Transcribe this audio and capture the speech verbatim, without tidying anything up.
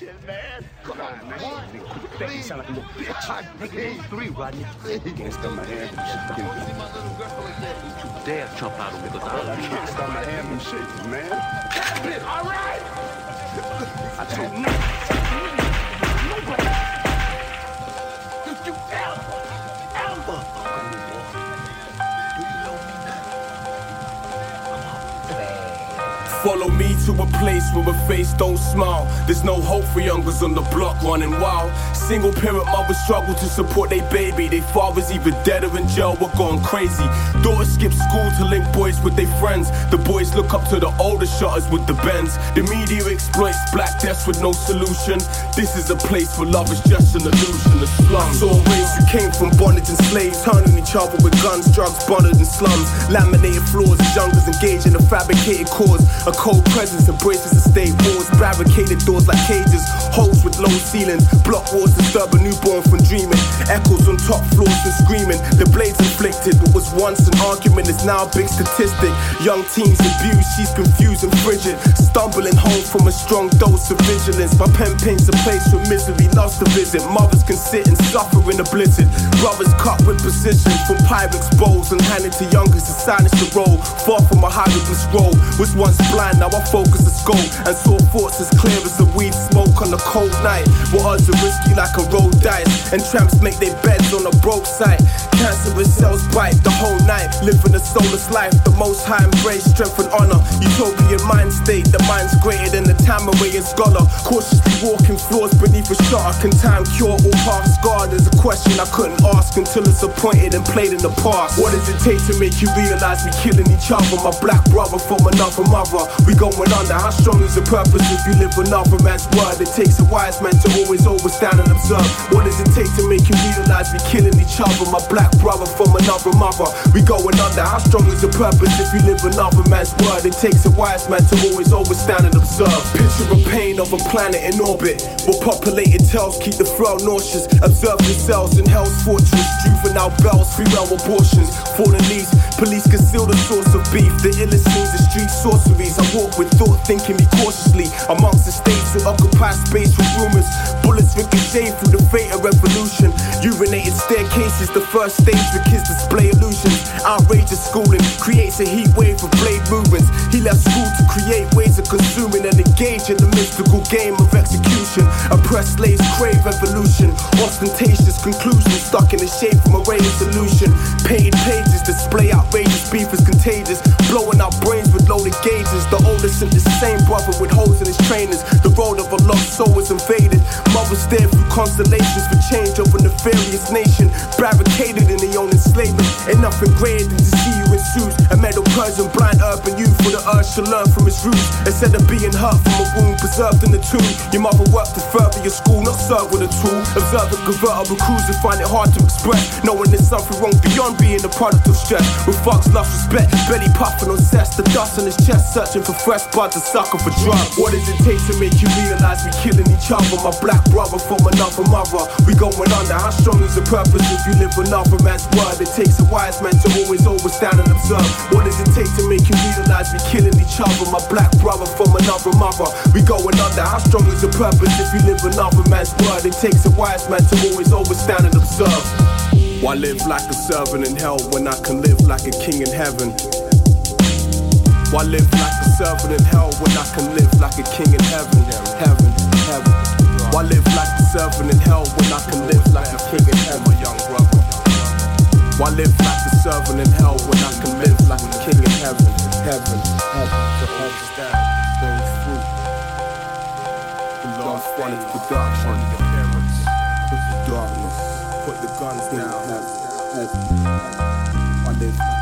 shit, man. Come on, man. Nigga, you sound like a little bitch. Nigga, three, Rodney. Can't stop my hand from shaking. Don't see my little girl again. You dare jump out of me, but I can't stop my hand from shaking, man. Captain, all right? I told nobody. Nobody. Did you ever, ever? Do you know me now? Follow me to a place where a face don't smile. There's no hope for youngers on the block running wild. Single parent mothers struggle to support their baby. Their fathers either dead or in jail or gone crazy. Daughters skip school to link boys with their friends. The boys look up to the older shutters with the bends. The media exploits black deaths with no solution. This is a place where love is just an illusion. The slums saw a race who came from bondage and slaves, turning each other with guns, drugs, bonded in slums. Laminated floors as youngers engage in a fabricated cause. A cold presence embraces the state wars. Barricaded doors like cages, holes with low ceilings. Block walls disturb a newborn from dreaming. Echoes on top floors and screaming. The blades inflicted what was once an argument is now a big statistic. Young teens abused, she's confused and frigid. Stumbling home from a strong dose of vigilance. My pen paints a place where misery loves to visit. Mothers can sit and suffer in a blizzard. Brothers cut with precision from Pyrex bowls and handed to youngers to silence the role. Far from a hieroglyph scroll. Was once blind, now I focus the scope and saw thoughts as clear as the weed smoke on a cold night. Where odds are risky like a roll dice, and tramps make their beds on a broke site. Cancerous cells bite the whole night, living a soulless life. The most high embrace strength and honor. Utopian mind state, the mind's greater than the Tamarayan scholar. Cautiously walking floors beneath a shutter. Can time cure all past scar? There's a question I couldn't ask until it's appointed and played in the past. What does it take to make you realize we killing each other? My black brother from another mother. We going under. How strong is the purpose if you live another man's word? It takes a wise man to always overstand and observe. What does it take to make you realize we killing each other? My black brother from another mother. We going under. How strong is the purpose if you live another man's word? It takes a wise man to always overstand and observe. Picture a pain of a planet in orbit, where populated tells keep the frail nauseous. Observe yourselves in hell's fortress. Juvenile bells, female abortions, fallen leaves. Police conceal the source of beef. The illest scenes of street sorceries. I walk with thought, thinking me cautiously amongst the states who occupy space with rumors. Bullets ricochet through the fate of revolution. Urinated staircases, the first stage where kids display illusions. Outrageous schooling creates a heat wave of blade movements. He left school to create ways of consuming and engage in the mystical game of execution. Oppressed slaves crave evolution. Ostentatious conclusions stuck in the shape from a ray of solution. Painted pages display outrageous beef is contagious. Blowing out brains with loaded gauges. The oldest and the same brother with holes in his trainers. The road of a lost soul is invaded. Mothers stare through constellations for change over nefarious nation. Barricaded in their own enslavement. Ain't nothing greater than to see you in suits. A metal Persian blind urban youth with the urge to learn from its roots. Instead of being hurt from a wound preserved in the tomb. Your mother worked to further your school, not serve with a tool. Observe a convertible cruiser, find it hard to express. Knowing there's something wrong beyond being a product of stress. With fucks lost respect, belly puffing on cess. The dust on his chest, searching for fresh blood to sucker for drugs. What does it take to make you realize we killing each other? My black brother from another mother. We going under. How strong is the purpose if you live another man's word? It takes a wise man to always overstand and observe. What does it take to make you realize we killing each other? My black brother from another mother. We going under. How strong is the purpose if you live another man's word? It takes a wise man to always overstand and observe. Why live like a servant in hell when I can live like a king in heaven? Why live like a servant in hell when I can live like a king in heaven? Heaven, heaven. Why live like a servant in hell when I can live like a king in heaven, young brother? Why live like a servant in hell when I can live like a king in heaven? Heaven, heaven. To understand, bearing fruit. The Lord's Phonics production. Put the darkness, put the guns down. Heaven, heaven. Why live